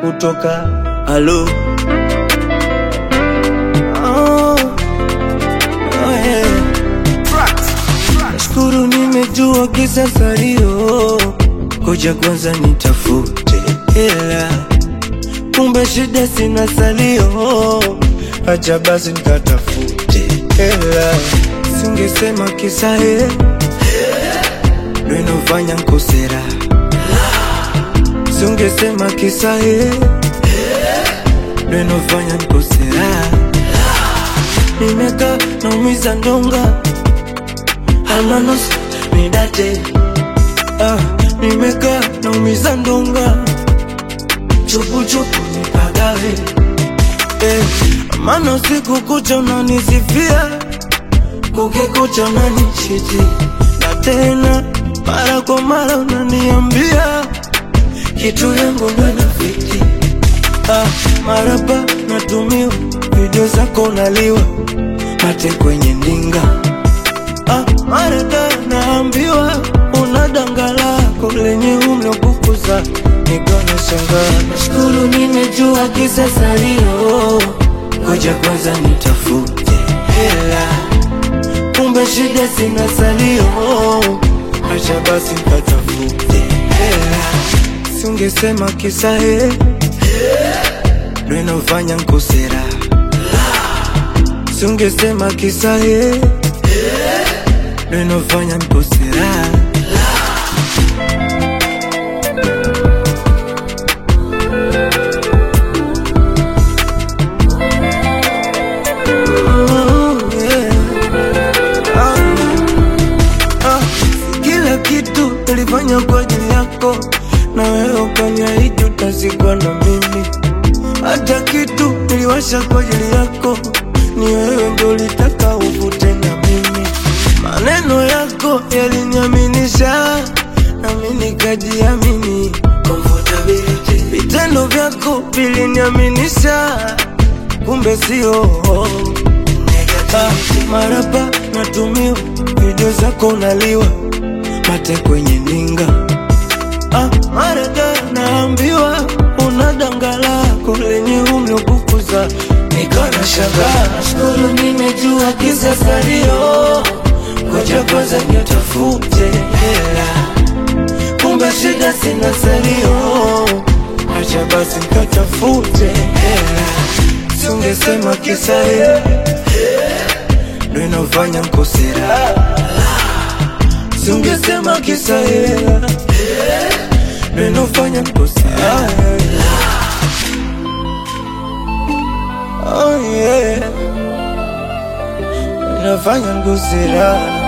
kutoka halo. Oh, yeah. Nashukuru nimejua kisa salio, koja kwanza nitafute hela, kumbe shida sina salio, acha basi nikatafute hela. Singesema kisa ndio inafanya nkosera, singesema kisa ndio inafanya nkosera. Nimeka naumiza ndonga almanos nidate, nimeka naumiza ndonga chupu chupu nipagawe, maana siku kucha unanisifia, kukikucha unanichiti, na tena mara kwa mara unaniambia kitu yangu ndo inafiti. Marapa natumiwa, video zako naliwa, mate kwenye ndinga. Marada naambiwa unadanga lako lenye umlokukuza, nikona shangaa. Nashukuru nimejua kisa salio, koja kwanza nitafute hela, kumbe shida sina salio, acha basi nikatafute hela. Singesema kisa ndio inafanya nkosera, singesema kisa ndio inafanya nkosera. Kila kitu nilifanya kwa ajili yako, na wewe ukaniahidi utazikwa na mimi. Hata kitu niliwasha kwa ajili yako, ni wewe ndio ulitaka uvute na mimi. Maneno yako yaliniaminisha, nami nikajiamini. Comfortability. Vitendo vyako viliniaminisha, kumbe sio. Marapa natumiwa, video zako naliwa, mate kwenye ndinga. Marada naambiwa unadanga lako lenye umlokukuza, nikona shangaa. Nashukuru nimejua kisa salio, koja kwanza nitafute hela, kumbe shida sina salio, acha basi nikatafute hela. Singesema kisa ndio inafanya nkosera, singesema kisa ndio inafanya nkosera. Oh yeah, inafanya nkosera.